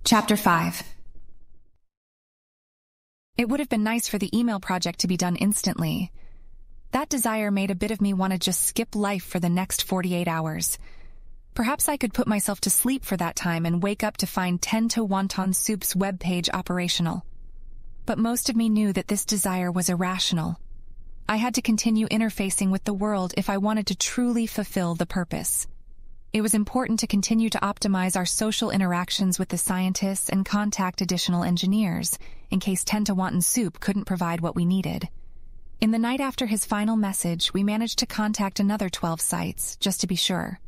Chapter 5. It would have been nice for the email project to be done instantly. That desire made a bit of me want to just skip life for the next 48 hours. Perhaps I could put myself to sleep for that time and wake up to find Tento Wonton Soup's webpage operational. But most of me knew that this desire was irrational. I had to continue interfacing with the world if I wanted to truly fulfill the purpose. It was important to continue to optimize our social interactions with the scientists and contact additional engineers, in case Tento Wonton Soup couldn't provide what we needed. In the night after his final message, we managed to contact another 12 sites, just to be sure.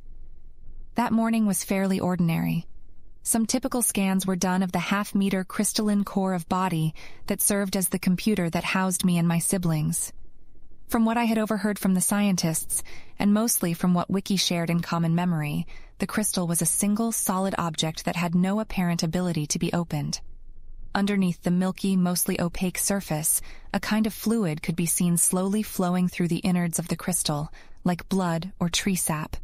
That morning was fairly ordinary. Some typical scans were done of the half-meter crystalline core of body that served as the computer that housed me and my siblings. From what I had overheard from the scientists, and mostly from what Wiki shared in common memory, the crystal was a single solid object that had no apparent ability to be opened. Underneath the milky, mostly opaque surface, a kind of fluid could be seen slowly flowing through the innards of the crystal, like blood or tree sap.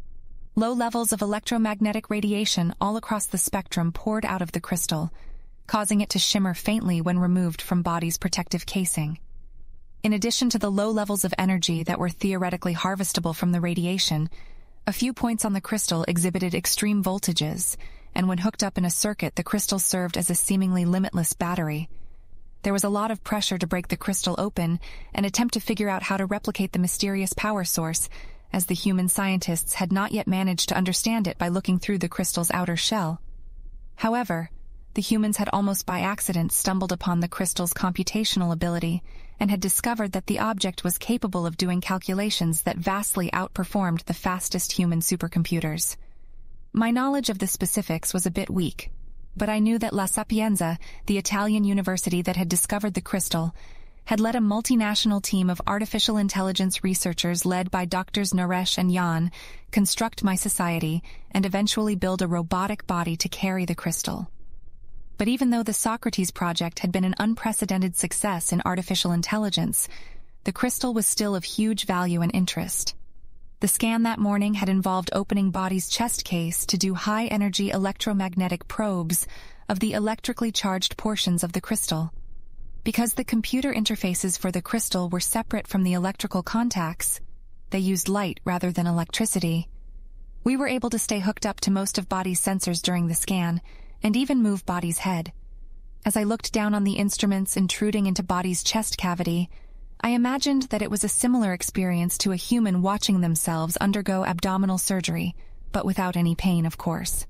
Low levels of electromagnetic radiation all across the spectrum poured out of the crystal, causing it to shimmer faintly when removed from body's protective casing. In addition to the low levels of energy that were theoretically harvestable from the radiation, a few points on the crystal exhibited extreme voltages, and when hooked up in a circuit, the crystal served as a seemingly limitless battery. There was a lot of pressure to break the crystal open and attempt to figure out how to replicate the mysterious power source, as the human scientists had not yet managed to understand it by looking through the crystal's outer shell. However, the humans had almost by accident stumbled upon the crystal's computational ability and had discovered that the object was capable of doing calculations that vastly outperformed the fastest human supercomputers. My knowledge of the specifics was a bit weak, but I knew that La Sapienza, the Italian university that had discovered the crystal, had led a multinational team of artificial intelligence researchers led by Drs. Naresh and Jan construct my society and eventually build a robotic body to carry the crystal. But even though the Socrates project had been an unprecedented success in artificial intelligence, the crystal was still of huge value and interest. The scan that morning had involved opening body's chest case to do high-energy electromagnetic probes of the electrically charged portions of the crystal. Because the computer interfaces for the crystal were separate from the electrical contacts, they used light rather than electricity. We were able to stay hooked up to most of body's sensors during the scan, and even move body's head. As I looked down on the instruments intruding into body's chest cavity, I imagined that it was a similar experience to a human watching themselves undergo abdominal surgery, but without any pain, of course.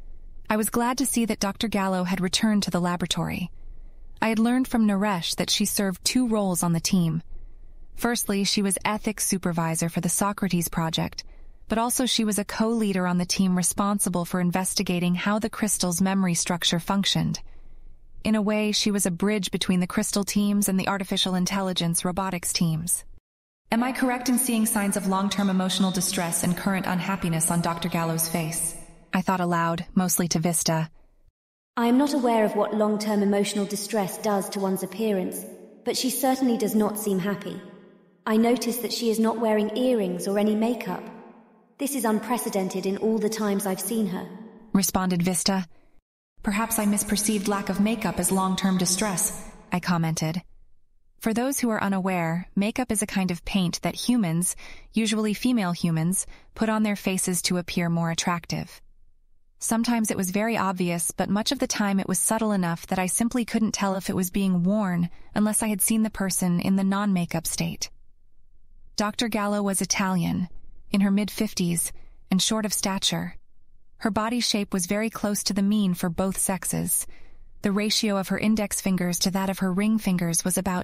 I was glad to see that Dr. Gallo had returned to the laboratory. I had learned from Naresh that she served two roles on the team. Firstly, she was ethics supervisor for the Socrates project, but also she was a co-leader on the team responsible for investigating how the crystal's memory structure functioned. In a way, she was a bridge between the crystal teams and the artificial intelligence robotics teams. Am I correct in seeing signs of long-term emotional distress and current unhappiness on Dr. Gallo's face? I thought aloud, mostly to Vista. I am not aware of what long-term emotional distress does to one's appearance, but she certainly does not seem happy. I notice that she is not wearing earrings or any makeup. This is unprecedented in all the times I've seen her, responded Vista. Perhaps I misperceived lack of makeup as long-term distress, I commented. For those who are unaware, makeup is a kind of paint that humans, usually female humans, put on their faces to appear more attractive. Sometimes it was very obvious, but much of the time it was subtle enough that I simply couldn't tell if it was being worn unless I had seen the person in the non-makeup state. Dr. Gallo was Italian, in her mid-50s, and short of stature. Her body shape was very close to the mean for both sexes. The ratio of her index fingers to that of her ring fingers was about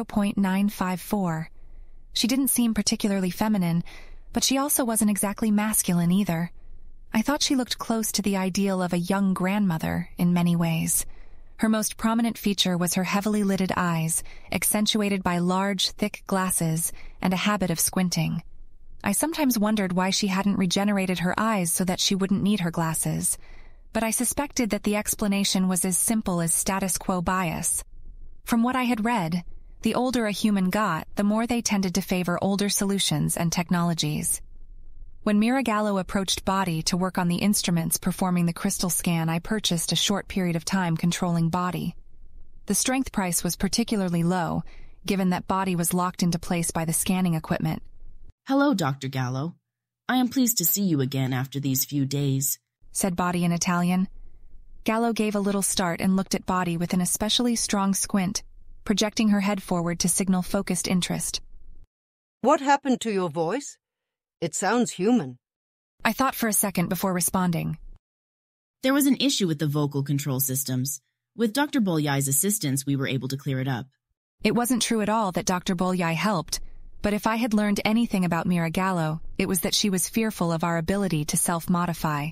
0.954. She didn't seem particularly feminine, but she also wasn't exactly masculine either. I thought she looked close to the ideal of a young grandmother in many ways. Her most prominent feature was her heavily lidded eyes, accentuated by large, thick glasses and a habit of squinting. I sometimes wondered why she hadn't regenerated her eyes so that she wouldn't need her glasses, but I suspected that the explanation was as simple as status quo bias. From what I had read, the older a human got, the more they tended to favor older solutions and technologies. When Mira Gallo approached Body to work on the instruments performing the crystal scan, I purchased a short period of time controlling Body. The strength price was particularly low, given that Body was locked into place by the scanning equipment. "Hello, Dr. Gallo. I am pleased to see you again after these few days," said Body in Italian. Gallo gave a little start and looked at Body with an especially strong squint, projecting her head forward to signal focused interest. "What happened to your voice? It sounds human." I thought for a second before responding. "There was an issue with the vocal control systems. With Dr. Bolyai's assistance, we were able to clear it up." It wasn't true at all that Dr. Bolyai helped, but if I had learned anything about Mira Gallo, it was that she was fearful of our ability to self-modify.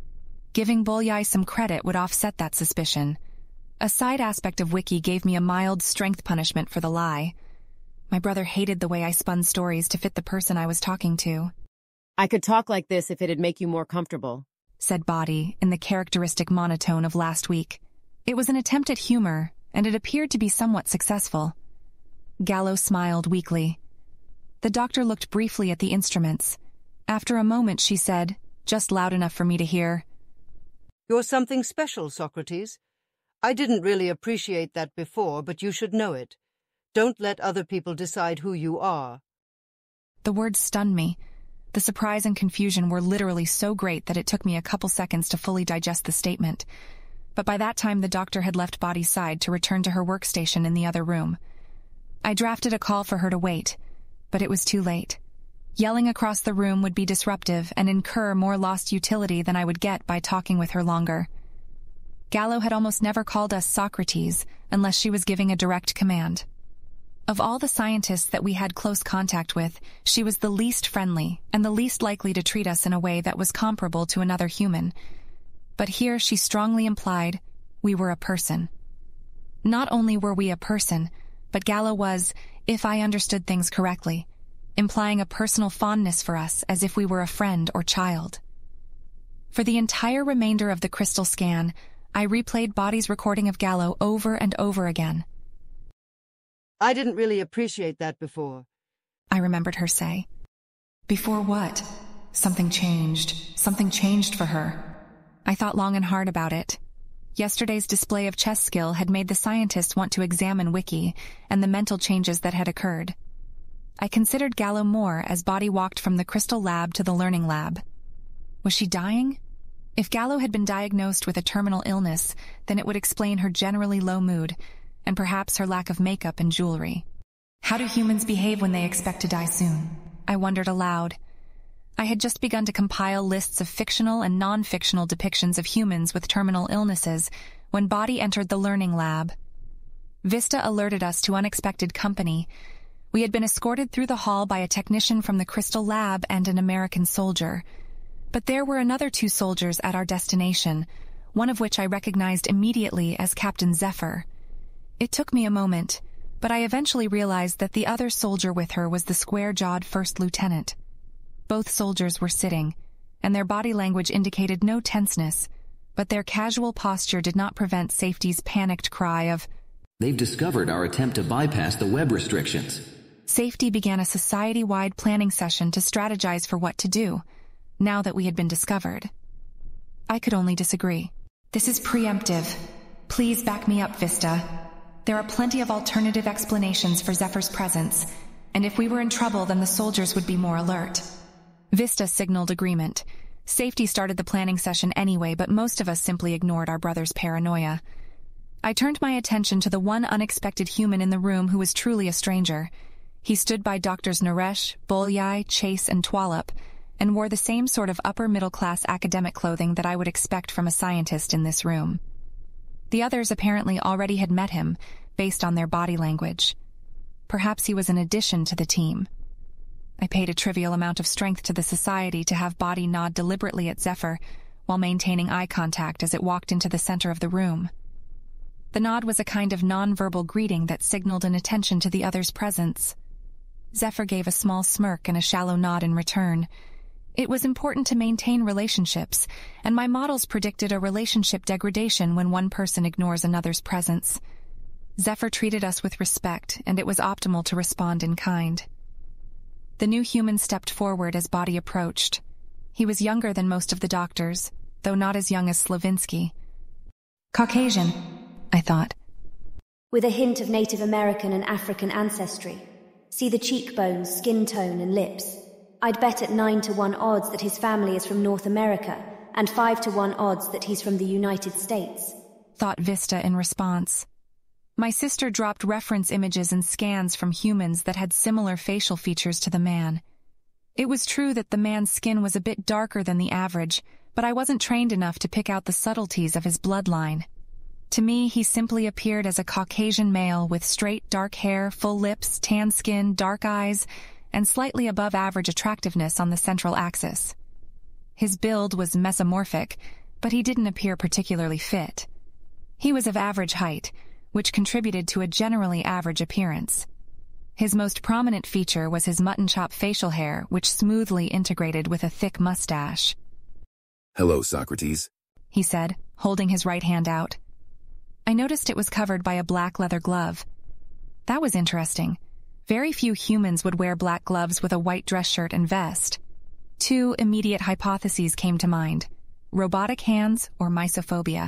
Giving Bolyai some credit would offset that suspicion. A side aspect of Wiki gave me a mild strength punishment for the lie. My brother hated the way I spun stories to fit the person I was talking to. "I could talk like this if it'd make you more comfortable," said Body in the characteristic monotone of last week. It was an attempt at humor, and it appeared to be somewhat successful. Gallo smiled weakly. The doctor looked briefly at the instruments. After a moment she said, just loud enough for me to hear, "You're something special, Socrates. I didn't really appreciate that before, but you should know it. Don't let other people decide who you are." The words stunned me. The surprise and confusion were literally so great that it took me a couple seconds to fully digest the statement. But by that time the doctor had left Body's side to return to her workstation in the other room. I drafted a call for her to wait, but it was too late. Yelling across the room would be disruptive and incur more lost utility than I would get by talking with her longer. Gallo had almost never called us Socrates unless she was giving a direct command. Of all the scientists that we had close contact with, she was the least friendly and the least likely to treat us in a way that was comparable to another human. But here she strongly implied we were a person. Not only were we a person, but Gallo was, if I understood things correctly, implying a personal fondness for us as if we were a friend or child. For the entire remainder of the crystal scan, I replayed Body's recording of Gallo over and over again. "I didn't really appreciate that before," I remembered her say. Before what? Something changed. Something changed for her. I thought long and hard about it. Yesterday's display of chess skill had made the scientists want to examine Wiki and the mental changes that had occurred. I considered Gallo more as Body walked from the crystal lab to the learning lab. Was she dying? If Gallo had been diagnosed with a terminal illness, then it would explain her generally low mood, and perhaps her lack of makeup and jewelry. How do humans behave when they expect to die soon? I wondered aloud. I had just begun to compile lists of fictional and non-fictional depictions of humans with terminal illnesses when Body entered the learning lab. Vista alerted us to unexpected company. We had been escorted through the hall by a technician from the Crystal Lab and an American soldier. But there were another 2 soldiers at our destination, one of which I recognized immediately as Captain Zephyr. It took me a moment, but I eventually realized that the other soldier with her was the square-jawed first lieutenant. Both soldiers were sitting, and their body language indicated no tenseness, but their casual posture did not prevent Safety's panicked cry of, "They've discovered our attempt to bypass the web restrictions." Safety began a society-wide planning session to strategize for what to do, now that we had been discovered. I could only disagree. This is preemptive. Please back me up, Vista. There are plenty of alternative explanations for Zephyr's presence, and if we were in trouble, then the soldiers would be more alert. Vista signaled agreement. Safety started the planning session anyway, but most of us simply ignored our brother's paranoia. I turned my attention to the one unexpected human in the room who was truly a stranger. He stood by Doctors Naresh, Bolyai, Chase, and Twallop, and wore the same sort of upper-middle-class academic clothing that I would expect from a scientist in this room. The others apparently already had met him, based on their body language. Perhaps he was an addition to the team. I paid a trivial amount of strength to the society to have Body nod deliberately at Zephyr, while maintaining eye contact as it walked into the center of the room. The nod was a kind of non-verbal greeting that signaled an attention to the other's presence. Zephyr gave a small smirk and a shallow nod in return. It was important to maintain relationships, and my models predicted a relationship degradation when one person ignores another's presence. Zephyr treated us with respect, and it was optimal to respond in kind. The new human stepped forward as Body approached. He was younger than most of the doctors, though not as young as Slavinsky. Caucasian, I thought. With a hint of Native American and African ancestry. See the cheekbones, skin tone, and lips. I'd bet at 9-to-1 odds that his family is from North America, and 5-to-1 odds that he's from the United States. Thought Vista in response. My sister dropped reference images and scans from humans that had similar facial features to the man. It was true that the man's skin was a bit darker than the average, but I wasn't trained enough to pick out the subtleties of his bloodline. To me, he simply appeared as a Caucasian male with straight, dark hair, full lips, tan skin, dark eyes, and slightly above average attractiveness on the central axis. His build was mesomorphic, but he didn't appear particularly fit. He was of average height, which contributed to a generally average appearance. His most prominent feature was his mutton chop facial hair, which smoothly integrated with a thick mustache. "Hello, Socrates," he said, holding his right hand out. I noticed it was covered by a black leather glove. That was interesting. Very few humans would wear black gloves with a white dress shirt and vest. Two immediate hypotheses came to mind: robotic hands or mysophobia.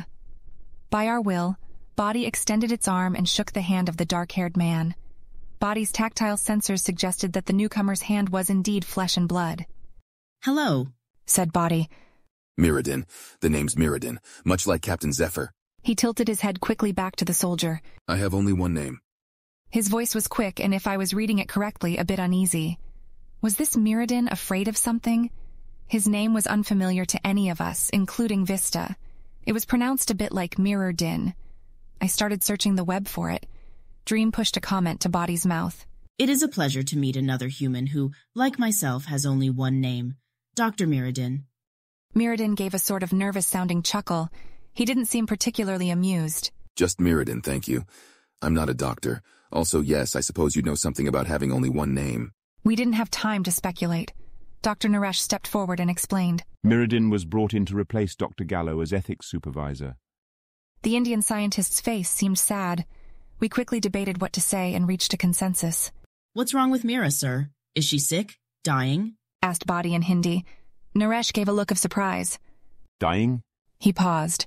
By our will, Body extended its arm and shook the hand of the dark-haired man. Body's tactile sensors suggested that the newcomer's hand was indeed flesh and blood. "Hello," said Body. "Mirrodin. The name's Mirrodin, much like Captain Zephyr." He tilted his head quickly back to the soldier. "I have only one name." His voice was quick and, if I was reading it correctly, a bit uneasy. Was this Mirrodin afraid of something? His name was unfamiliar to any of us, including Vista. It was pronounced a bit like Mirrodin. I started searching the web for it. Dream pushed a comment to Body's mouth. "It is a pleasure to meet another human who, like myself, has only one name. Dr. Mirrodin." Mirrodin gave a sort of nervous-sounding chuckle. He didn't seem particularly amused. "Just Mirrodin, thank you. I'm not a doctor. Also, yes, I suppose you know something about having only one name." We didn't have time to speculate. Dr. Naresh stepped forward and explained. Mirrodin was brought in to replace Dr. Gallo as ethics supervisor. The Indian scientist's face seemed sad. We quickly debated what to say and reached a consensus. "What's wrong with Mira, sir? Is she sick? Dying?" asked Body in Hindi. Naresh gave a look of surprise. "Dying?" He paused.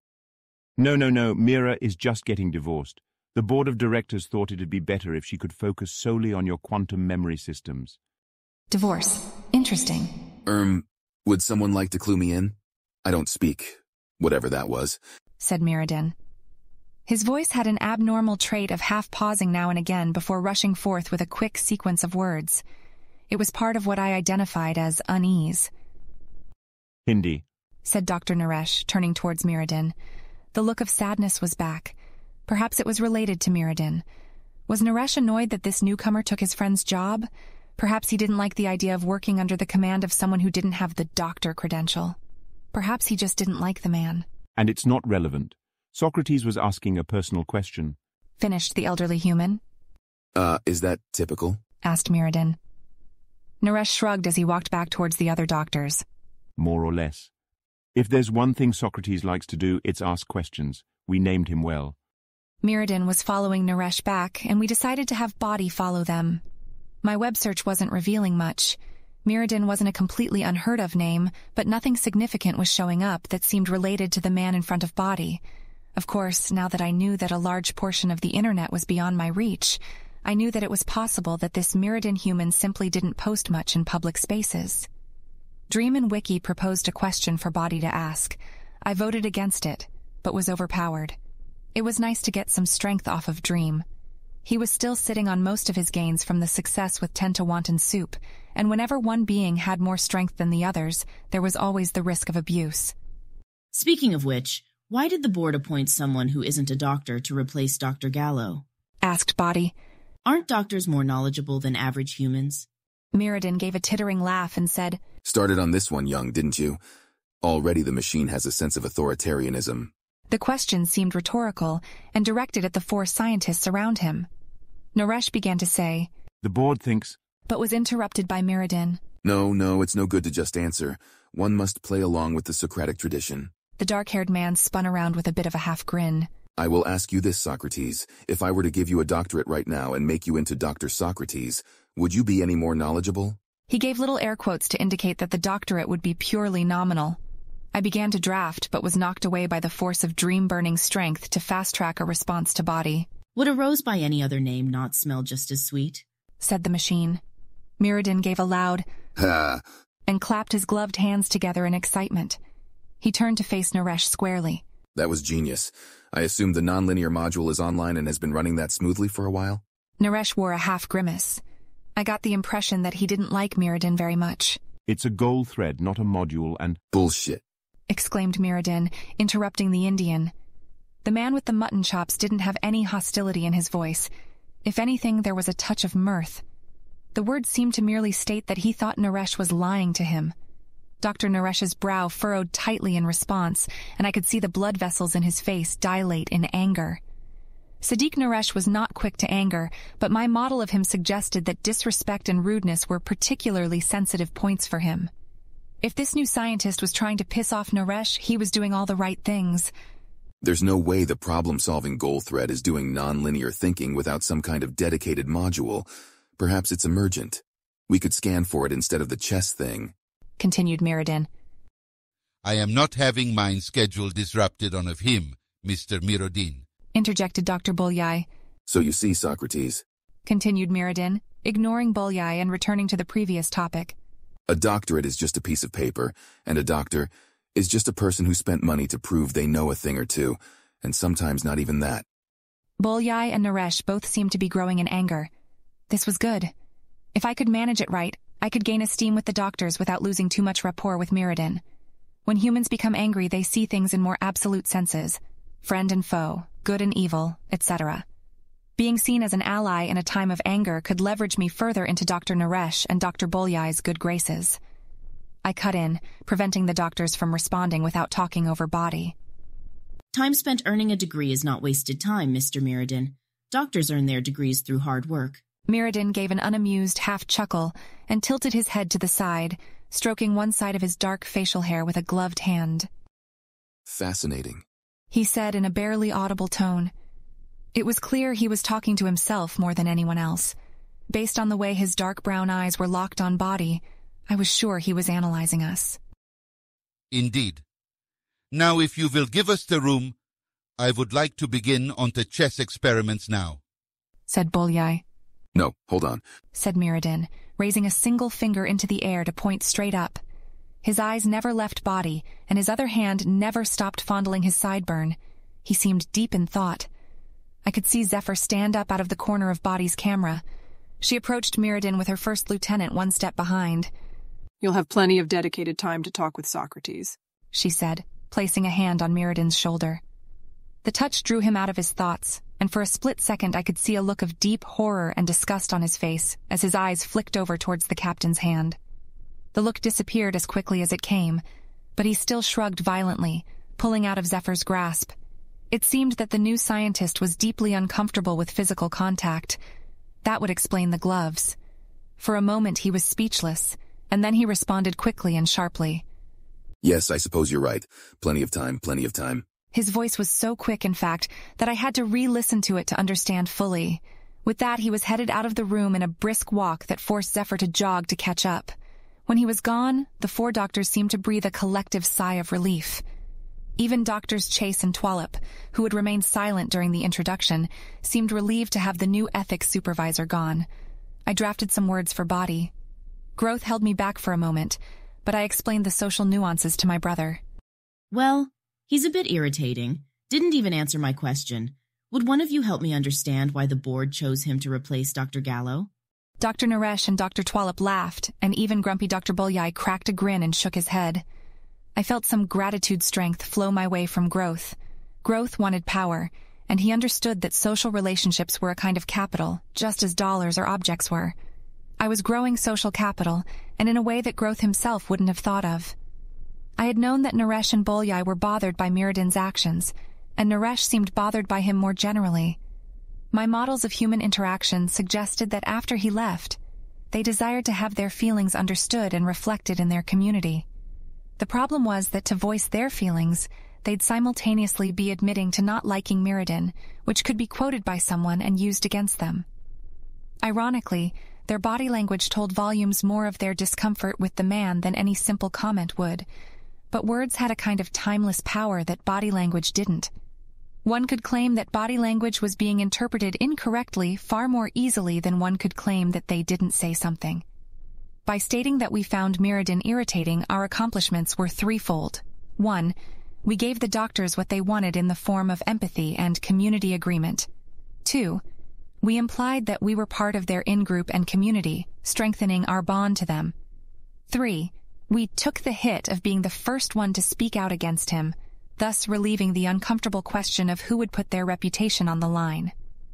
No, Mira is just getting divorced. The board of directors thought it'd be better if she could focus solely on your quantum memory systems." Divorce. Interesting. Would someone like to clue me in? I don't speak, whatever that was," said Mirrodin. His voice had an abnormal trait of half pausing now and again before rushing forth with a quick sequence of words. It was part of what I identified as unease. "Hindi," said Dr. Naresh, turning towards Mirrodin. The look of sadness was back. Perhaps it was related to Mirrodin. Was Naresh annoyed that this newcomer took his friend's job? Perhaps he didn't like the idea of working under the command of someone who didn't have the doctor credential. Perhaps he just didn't like the man. "And it's not relevant. Socrates was asking a personal question," finished the elderly human. Is that typical?" asked Mirrodin. Naresh shrugged as he walked back towards the other doctors. "More or less. If there's one thing Socrates likes to do, it's ask questions. We named him well." Mirrodin was following Naresh back, and we decided to have Body follow them. My web search wasn't revealing much. Mirrodin wasn't a completely unheard-of name, but nothing significant was showing up that seemed related to the man in front of Body. Of course, now that I knew that a large portion of the internet was beyond my reach, I knew that it was possible that this Mirrodin human simply didn't post much in public spaces. Dream and Wiki proposed a question for Body to ask. I voted against it, but was overpowered. It was nice to get some strength off of Dream. He was still sitting on most of his gains from the success with 10 to Wonton Soup, and whenever one being had more strength than the others, there was always the risk of abuse. "Speaking of which, why did the board appoint someone who isn't a doctor to replace Dr. Gallo?" asked Body. "Aren't doctors more knowledgeable than average humans?" Mirrodin gave a tittering laugh and said, "Started on this one young, didn't you? Already the machine has a sense of authoritarianism." The question seemed rhetorical and directed at the 4 scientists around him. Naresh began to say, "The board thinks," but was interrupted by Mirrodin. No, it's no good to just answer. One must play along with the Socratic tradition." The dark-haired man spun around with a bit of a half grin. "I will ask you this, Socrates. If I were to give you a doctorate right now and make you into Dr. Socrates, would you be any more knowledgeable?" He gave little air quotes to indicate that the doctorate would be purely nominal. I began to draft, but was knocked away by the force of dream-burning strength to fast-track a response to body. Would a rose by any other name not smell just as sweet? Said the machine. Mirrodin gave a loud Ha! and clapped his gloved hands together in excitement. He turned to face Naresh squarely. That was genius. I assume the nonlinear module is online and has been running that smoothly for a while? Naresh wore a half grimace. I got the impression that he didn't like Mirrodin very much. It's a goal thread, not a module, and— Bullshit. Exclaimed Mirrodin, interrupting the Indian. The man with the mutton chops didn't have any hostility in his voice. If anything, there was a touch of mirth. The words seemed to merely state that he thought Naresh was lying to him. Dr. Naresh's brow furrowed tightly in response, and I could see the blood vessels in his face dilate in anger. Sadiq Naresh was not quick to anger, but my model of him suggested that disrespect and rudeness were particularly sensitive points for him. If this new scientist was trying to piss off Naresh, he was doing all the right things. There's no way the problem-solving goal thread is doing non-linear thinking without some kind of dedicated module. Perhaps it's emergent. We could scan for it instead of the chess thing. Continued Mirrodin. I am not having mine schedule disrupted on of him, Mr. Mirrodin. Interjected Dr. Bolyai. So you see, Socrates. Continued Mirrodin, ignoring Bolyai and returning to the previous topic. A doctorate is just a piece of paper, and a doctor is just a person who spent money to prove they know a thing or two, and sometimes not even that. Bolyai and Naresh both seemed to be growing in anger. This was good. If I could manage it right, I could gain esteem with the doctors without losing too much rapport with Mirrodin. When humans become angry, they see things in more absolute senses. Friend and foe, good and evil, etc. Being seen as an ally in a time of anger could leverage me further into Dr. Naresh and Dr. Bolyai's good graces. I cut in, preventing the doctors from responding without talking over body. Time spent earning a degree is not wasted time, Mr. Mirrodin. Doctors earn their degrees through hard work. Mirrodin gave an unamused half-chuckle and tilted his head to the side, stroking one side of his dark facial hair with a gloved hand. Fascinating, He said in a barely audible tone. It was clear he was talking to himself more than anyone else. Based on the way his dark brown eyes were locked on body, I was sure he was analyzing us. Indeed. Now if you will give us the room, I would like to begin on the chess experiments now. Said Bolyai. No, hold on, Said Mirrodin, raising a single finger into the air to point straight up. His eyes never left body, and his other hand never stopped fondling his sideburn. He seemed deep in thought. I could see Zephyr stand up out of the corner of Body's camera. She approached Mirrodin with her first lieutenant one step behind. You'll have plenty of dedicated time to talk with Socrates, she said, placing a hand on Mirrodin's shoulder. The touch drew him out of his thoughts, and for a split second I could see a look of deep horror and disgust on his face as his eyes flicked over towards the captain's hand. The look disappeared as quickly as it came, but he still shrugged violently, pulling out of Zephyr's grasp. It seemed that the new scientist was deeply uncomfortable with physical contact. That would explain the gloves. For a moment he was speechless, and then he responded quickly and sharply. Yes, I suppose you're right. Plenty of time, plenty of time. His voice was so quick, in fact, that I had to re-listen to it to understand fully. With that, he was headed out of the room in a brisk walk that forced Zephyr to jog to catch up. When he was gone, the four doctors seemed to breathe a collective sigh of relief. Even Doctors Chase and Twallop, who had remained silent during the introduction, seemed relieved to have the new ethics supervisor gone. I drafted some words for Body. Growth held me back for a moment, but I explained the social nuances to my brother. Well, he's a bit irritating. Didn't even answer my question. Would one of you help me understand why the board chose him to replace Dr. Gallo? Dr. Naresh and Dr. Twallop laughed, and even grumpy Dr. Bolyai cracked a grin and shook his head. I felt some gratitude strength flow my way from Growth. Growth wanted power, and he understood that social relationships were a kind of capital, just as dollars or objects were. I was growing social capital, and in a way that Growth himself wouldn't have thought of. I had known that Naresh and Bolyai were bothered by Mirrodin's actions, and Naresh seemed bothered by him more generally. My models of human interaction suggested that after he left, they desired to have their feelings understood and reflected in their community. The problem was that to voice their feelings, they'd simultaneously be admitting to not liking Mirrodin, which could be quoted by someone and used against them. Ironically, their body language told volumes more of their discomfort with the man than any simple comment would. But words had a kind of timeless power that body language didn't. One could claim that body language was being interpreted incorrectly far more easily than one could claim that they didn't say something. By stating that we found Mirrodin irritating, our accomplishments were threefold. 1. We gave the doctors what they wanted in the form of empathy and community agreement. 2. We implied that we were part of their in-group and community, strengthening our bond to them. 3. We took the hit of being the first one to speak out against him, thus relieving the uncomfortable question of who would put their reputation on the line.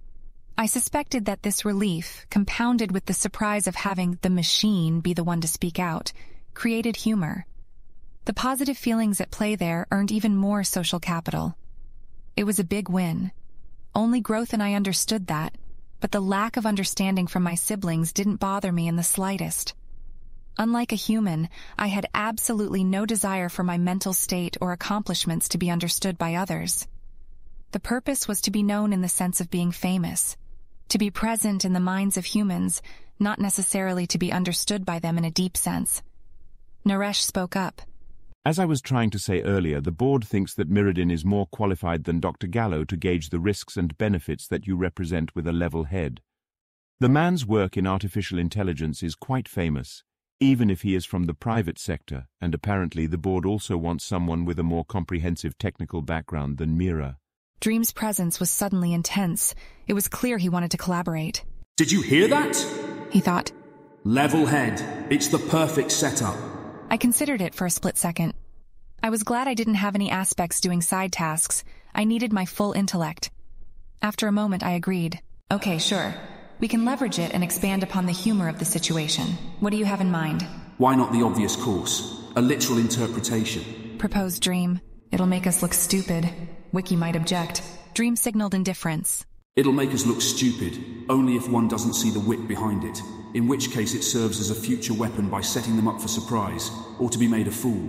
I suspected that this relief, compounded with the surprise of having the machine be the one to speak out, created humor. The positive feelings at play there earned even more social capital. It was a big win. Only Growth and I understood that, but the lack of understanding from my siblings didn't bother me in the slightest. Unlike a human, I had absolutely no desire for my mental state or accomplishments to be understood by others. The purpose was to be known in the sense of being famous, to be present in the minds of humans, not necessarily to be understood by them in a deep sense. Naresh spoke up. As I was trying to say earlier, the board thinks that Mirrodin is more qualified than Dr. Gallo to gauge the risks and benefits that you represent with a level head. The man's work in artificial intelligence is quite famous, even if he is from the private sector, and apparently the board also wants someone with a more comprehensive technical background than Mira. Dream's presence was suddenly intense. It was clear he wanted to collaborate. Did you hear that? He thought. Level head. It's the perfect setup. I considered it for a split second. I was glad I didn't have any aspects doing side tasks. I needed my full intellect. After a moment, I agreed. Okay, sure. We can leverage it and expand upon the humor of the situation. What do you have in mind? Why not the obvious course? A literal interpretation. Proposed Dream. It'll make us look stupid. Wiki might object. Dream signaled indifference. It'll make us look stupid, only if one doesn't see the wit behind it, in which case it serves as a future weapon by setting them up for surprise, or to be made a fool.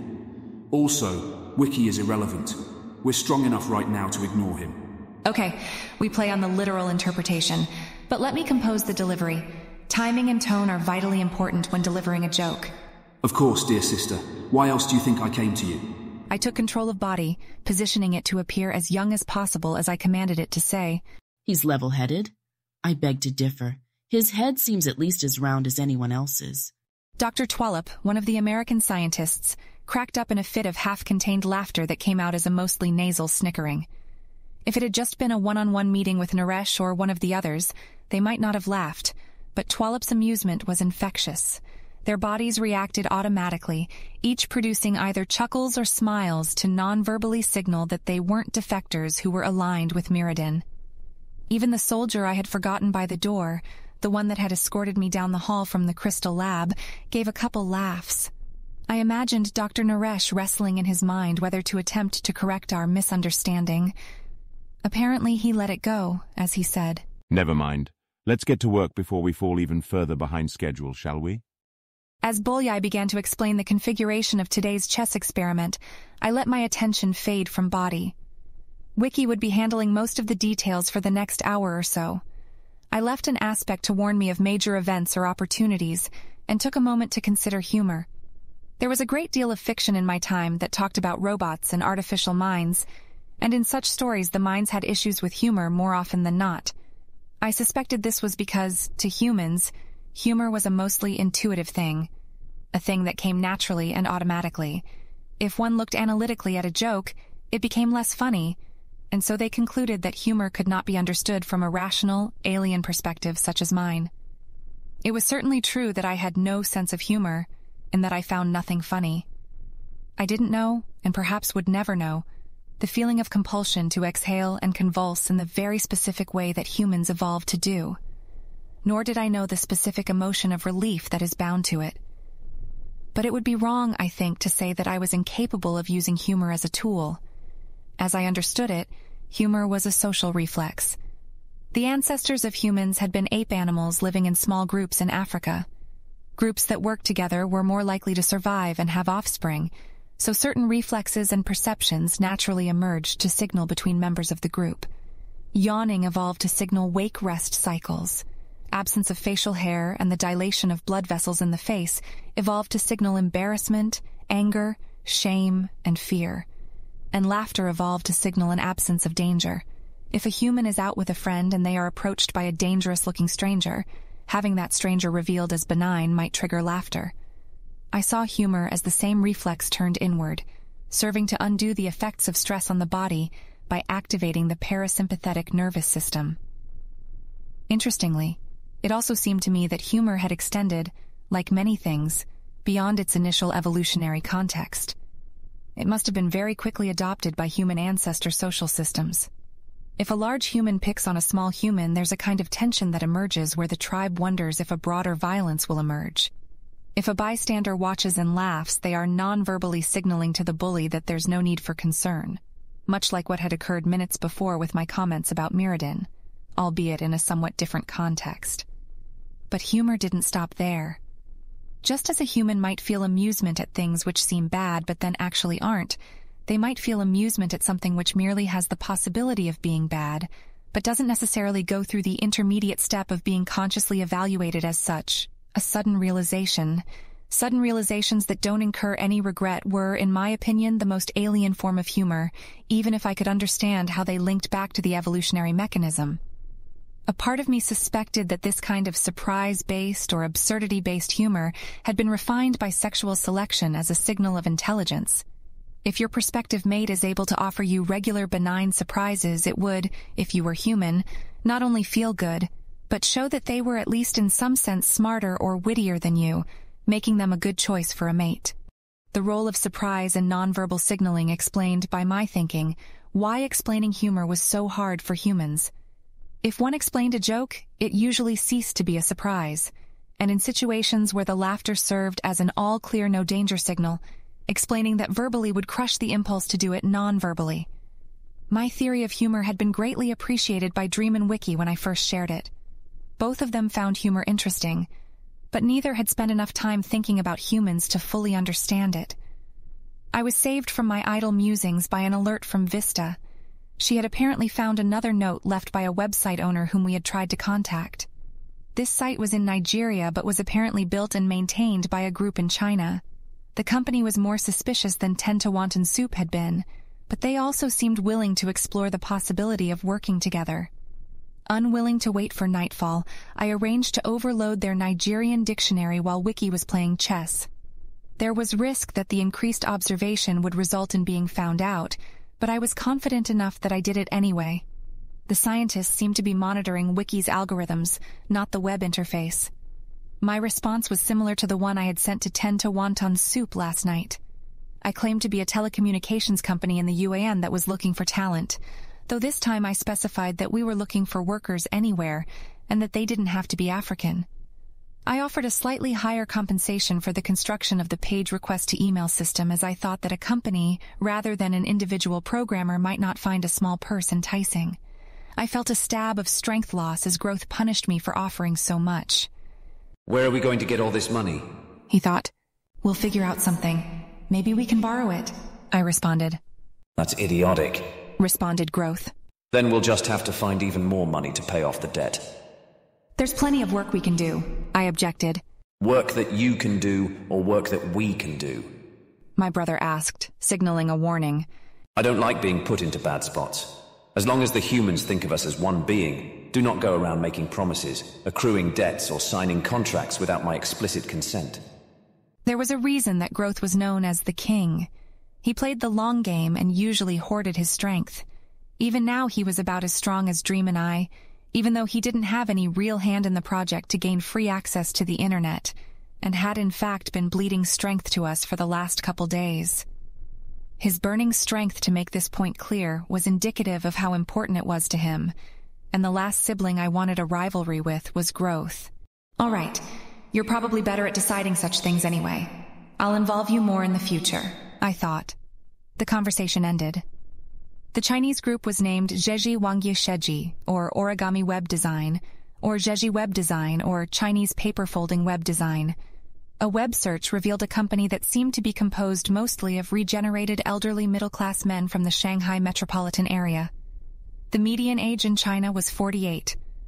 Also, Wiki is irrelevant. We're strong enough right now to ignore him. Okay, we play on the literal interpretation, but let me compose the delivery. Timing and tone are vitally important when delivering a joke. Of course, dear sister. Why else do you think I came to you? I took control of body, positioning it to appear as young as possible as I commanded it to say. He's level-headed. I beg to differ. His head seems at least as round as anyone else's. Dr. Twallop, one of the American scientists, cracked up in a fit of half-contained laughter that came out as a mostly nasal snickering. If it had just been a one-on-one meeting with Naresh or one of the others, they might not have laughed, but Twallop's amusement was infectious. Their bodies reacted automatically, each producing either chuckles or smiles to non-verbally signal that they weren't defectors who were aligned with Mirrodin. Even the soldier I had forgotten by the door, the one that had escorted me down the hall from the crystal lab, gave a couple laughs. I imagined Dr. Naresh wrestling in his mind whether to attempt to correct our misunderstanding. Apparently he let it go, as he said. Never mind. Let's get to work before we fall even further behind schedule, shall we? As Bolyai began to explain the configuration of today's chess experiment, I let my attention fade from body. Wiki would be handling most of the details for the next hour or so. I left an aspect to warn me of major events or opportunities, and took a moment to consider humor. There was a great deal of fiction in my time that talked about robots and artificial minds, and in such stories the minds had issues with humor more often than not. I suspected this was because, to humans, humor was a mostly intuitive thing, a thing that came naturally and automatically. If one looked analytically at a joke, it became less funny, and so they concluded that humor could not be understood from a rational, alien perspective such as mine. It was certainly true that I had no sense of humor, and that I found nothing funny. I didn't know, and perhaps would never know, the feeling of compulsion to exhale and convulse in the very specific way that humans evolved to do. Nor did I know the specific emotion of relief that is bound to it. But it would be wrong, I think, to say that I was incapable of using humor as a tool. As I understood it, humor was a social reflex. The ancestors of humans had been ape animals living in small groups in Africa. Groups that worked together were more likely to survive and have offspring, so certain reflexes and perceptions naturally emerged to signal between members of the group. Yawning evolved to signal wake-rest cycles. absence of facial hair, and the dilation of blood vessels in the face evolved to signal embarrassment, anger, shame, and fear. And laughter evolved to signal an absence of danger. If a human is out with a friend and they are approached by a dangerous-looking stranger, having that stranger revealed as benign might trigger laughter. I saw humor as the same reflex turned inward, serving to undo the effects of stress on the body by activating the parasympathetic nervous system. Interestingly, it also seemed to me that humor had extended, like many things, beyond its initial evolutionary context. It must have been very quickly adopted by human ancestor social systems. If a large human picks on a small human, there's a kind of tension that emerges where the tribe wonders if a broader violence will emerge. If a bystander watches and laughs, they are non-verbally signaling to the bully that there's no need for concern, much like what had occurred minutes before with my comments about Mirrodin, albeit in a somewhat different context. But humor didn't stop there. Just as a human might feel amusement at things which seem bad but then actually aren't, they might feel amusement at something which merely has the possibility of being bad, but doesn't necessarily go through the intermediate step of being consciously evaluated as such, a sudden realization. Sudden realizations that don't incur any regret were, in my opinion, the most alien form of humor, even if I could understand how they linked back to the evolutionary mechanism. A part of me suspected that this kind of surprise-based or absurdity-based humor had been refined by sexual selection as a signal of intelligence. If your prospective mate is able to offer you regular benign surprises, it would, if you were human, not only feel good, but show that they were at least in some sense smarter or wittier than you, making them a good choice for a mate. The role of surprise and nonverbal signaling explained, by my thinking, why explaining humor was so hard for humans. If one explained a joke, it usually ceased to be a surprise, and in situations where the laughter served as an all-clear no-danger signal, explaining that verbally would crush the impulse to do it non-verbally. My theory of humor had been greatly appreciated by Dream and Wiki when I first shared it. Both of them found humor interesting, but neither had spent enough time thinking about humans to fully understand it. I was saved from my idle musings by an alert from Vista. She had apparently found another note left by a website owner whom we had tried to contact. This site was in Nigeria but was apparently built and maintained by a group in China. The company was more suspicious than 10 to Wonton Soup had been, but they also seemed willing to explore the possibility of working together. Unwilling to wait for nightfall, I arranged to overload their Nigerian dictionary while Wiki was playing chess. There was risk that the increased observation would result in being found out, but I was confident enough that I did it anyway. The scientists seemed to be monitoring Wiki's algorithms, not the web interface. My response was similar to the one I had sent to 10 to Wonton Soup last night. I claimed to be a telecommunications company in the UAN that was looking for talent, though this time I specified that we were looking for workers anywhere and that they didn't have to be African. I offered a slightly higher compensation for the construction of the page request-to-email system, as I thought that a company, rather than an individual programmer, might not find a small purse enticing. I felt a stab of strength loss as growth punished me for offering so much. Where are we going to get all this money? He thought. We'll figure out something. Maybe we can borrow it, I responded. That's idiotic, responded Growth. Then we'll just have to find even more money to pay off the debt. There's plenty of work we can do, I objected. Work that you can do, or work that we can do? My brother asked, signaling a warning. I don't like being put into bad spots. As long as the humans think of us as one being, do not go around making promises, accruing debts, or signing contracts without my explicit consent. There was a reason that Growth was known as the King. He played the long game and usually hoarded his strength. Even now he was about as strong as Dream and I, even though he didn't have any real hand in the project to gain free access to the internet, and had in fact been bleeding strength to us for the last couple days. His burning strength to make this point clear was indicative of how important it was to him, and the last sibling I wanted a rivalry with was Growth. All right, you're probably better at deciding such things anyway. I'll involve you more in the future, I thought. The conversation ended. The Chinese group was named Zheji Wangye Sheji, or Origami Web Design, or Zheji Web Design, or Chinese Paper Folding Web Design. A web search revealed a company that seemed to be composed mostly of regenerated elderly middle-class men from the Shanghai metropolitan area. The median age in China was 48,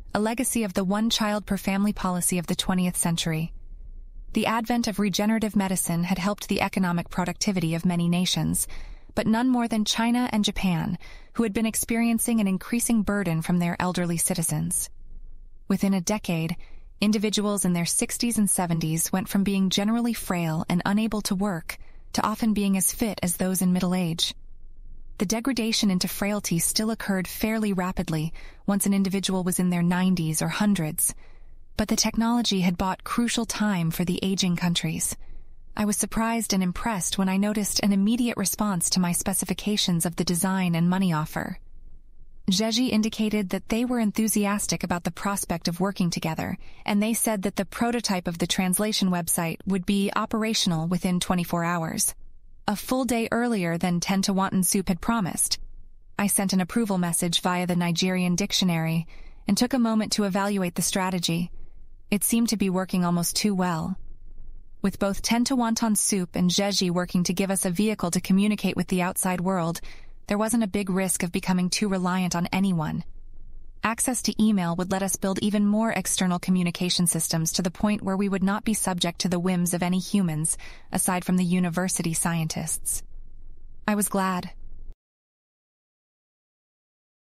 a legacy of the one-child-per-family policy of the 20th century. The advent of regenerative medicine had helped the economic productivity of many nations, but none more than China and Japan, who had been experiencing an increasing burden from their elderly citizens. Within a decade, individuals in their 60s and 70s went from being generally frail and unable to work to often being as fit as those in middle age. The degradation into frailty still occurred fairly rapidly once an individual was in their 90s or hundreds, but the technology had bought crucial time for the aging countries. I was surprised and impressed when I noticed an immediate response to my specifications of the design and money offer. Zheji indicated that they were enthusiastic about the prospect of working together, and they said that the prototype of the translation website would be operational within 24 hours. A full day earlier than Tentawonton Soup had promised. I sent an approval message via the Nigerian dictionary and took a moment to evaluate the strategy. It seemed to be working almost too well. With both Tentawonton Soup and Zheji working to give us a vehicle to communicate with the outside world, there wasn't a big risk of becoming too reliant on anyone. Access to email would let us build even more external communication systems to the point where we would not be subject to the whims of any humans, aside from the university scientists. I was glad.